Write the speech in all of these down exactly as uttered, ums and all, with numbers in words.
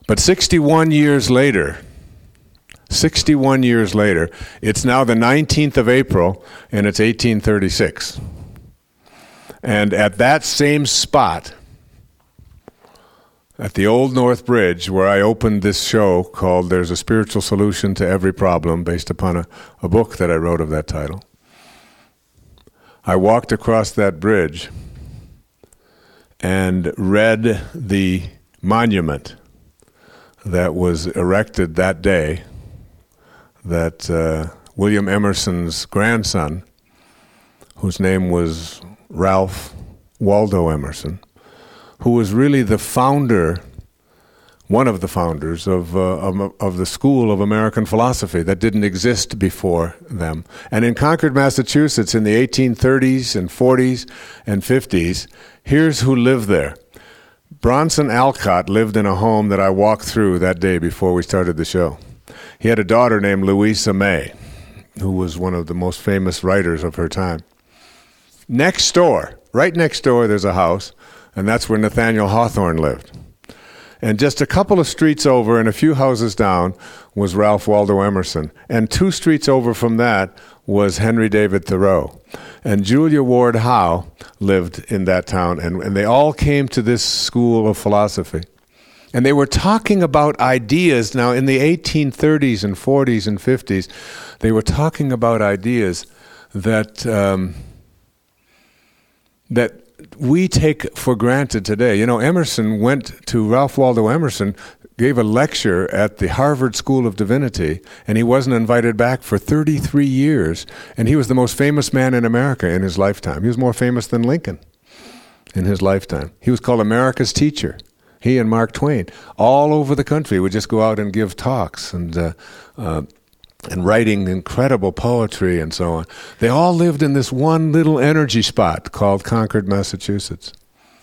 But sixty-one years later, sixty-one years later, it's now the nineteenth of April, and it's eighteen thirty-six. And at that same spot, at the Old North Bridge, where I opened this show called There's a Spiritual Solution to Every Problem, based upon a, a book that I wrote of that title, I walked across that bridge and read the monument that was erected that day, that uh, William Emerson's grandson, whose name was Ralph Waldo Emerson, who was really the founder, one of the founders of, uh, of, of the school of American philosophy that didn't exist before them. And in Concord, Massachusetts, in the eighteen thirties and forties and fifties, here's who lived there. Bronson Alcott lived in a home that I walked through that day before we started the show. He had a daughter named Louisa May, who was one of the most famous writers of her time. Next door, right next door, there's a house, and that's where Nathaniel Hawthorne lived. And just a couple of streets over and a few houses down was Ralph Waldo Emerson. And two streets over from that was Henry David Thoreau. And Julia Ward Howe lived in that town. And, and they all came to this school of philosophy. And they were talking about ideas. Now, in the eighteen thirties and forties and fifties, they were talking about ideas that um, that we take for granted today. You know, Emerson went to, Ralph Waldo Emerson gave a lecture at the Harvard School of Divinity, and he wasn't invited back for thirty-three years. And he was the most famous man in America in his lifetime. He was more famous than Lincoln in his lifetime. He was called America's teacher. He and Mark Twain, all over the country, would just go out and give talks and uh, uh, and writing incredible poetry and so on. They all lived in this one little energy spot called Concord, Massachusetts.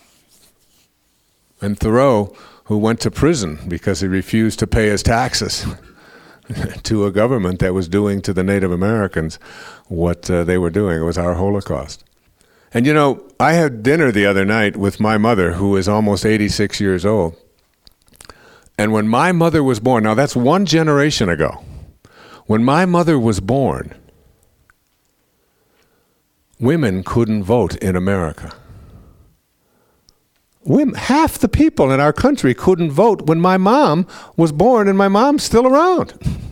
And Thoreau, who went to prison because he refused to pay his taxes to a government that was doing to the Native Americans what uh, they were doing. It was our Holocaust. And you know, I had dinner the other night with my mother, who is almost eighty-six years old. And when my mother was born, now that's one generation ago, when my mother was born, women couldn't vote in America. Women, half the people in our country couldn't vote when my mom was born, and my mom's still around.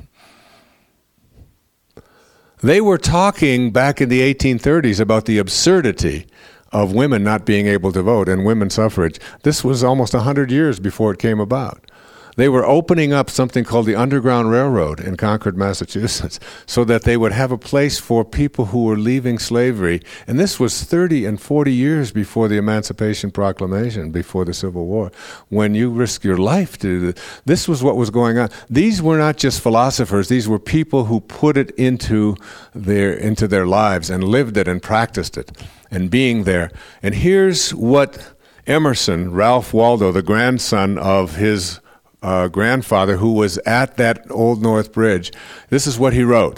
They were talking back in the eighteen thirties about the absurdity of women not being able to vote and women's suffrage. This was almost one hundred years before it came about. They were opening up something called the Underground Railroad in Concord, Massachusetts, so that they would have a place for people who were leaving slavery. And this was thirty and forty years before the Emancipation Proclamation, before the Civil War, when you risk your life to do this. This was what was going on. These were not just philosophers. These were people who put it into their, into their lives and lived it and practiced it and being there. And here's what Emerson, Ralph Waldo, the grandson of his Uh, grandfather, who was at that Old North Bridge, this is what he wrote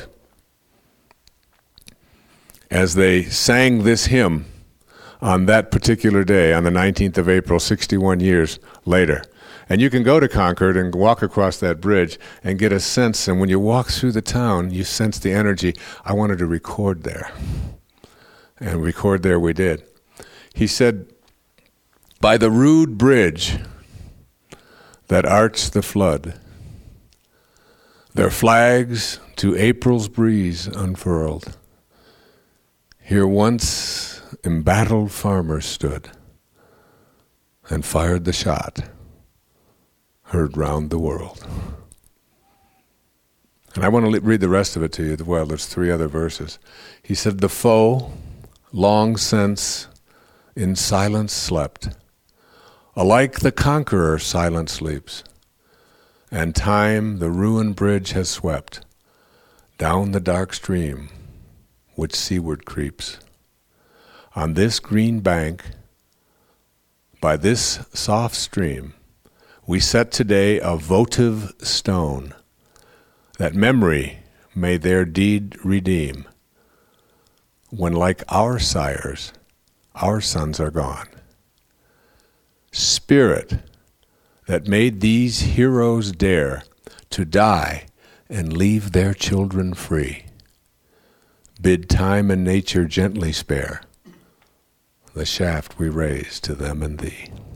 as they sang this hymn on that particular day, on the nineteenth of April, sixty-one years later. And you can go to Concord and walk across that bridge and get a sense, and when you walk through the town, you sense the energy. I wanted to record there. And record there we did. He said, "By the rude bridge that arch the flood, their flags to April's breeze unfurled. Here once embattled farmers stood, and fired the shot, heard round the world." And I want to read the rest of it to you. Well, there's three other verses. He said, "The foe, long since in silence slept, alike the conqueror silent sleeps, and time the ruined bridge has swept down the dark stream which seaward creeps. On this green bank, by this soft stream, we set today a votive stone, that memory may their deed redeem, when like our sires, our sons are gone. Spirit, that made these heroes dare to die and leave their children free. Bid time and nature gently spare the shaft we raise to them and thee.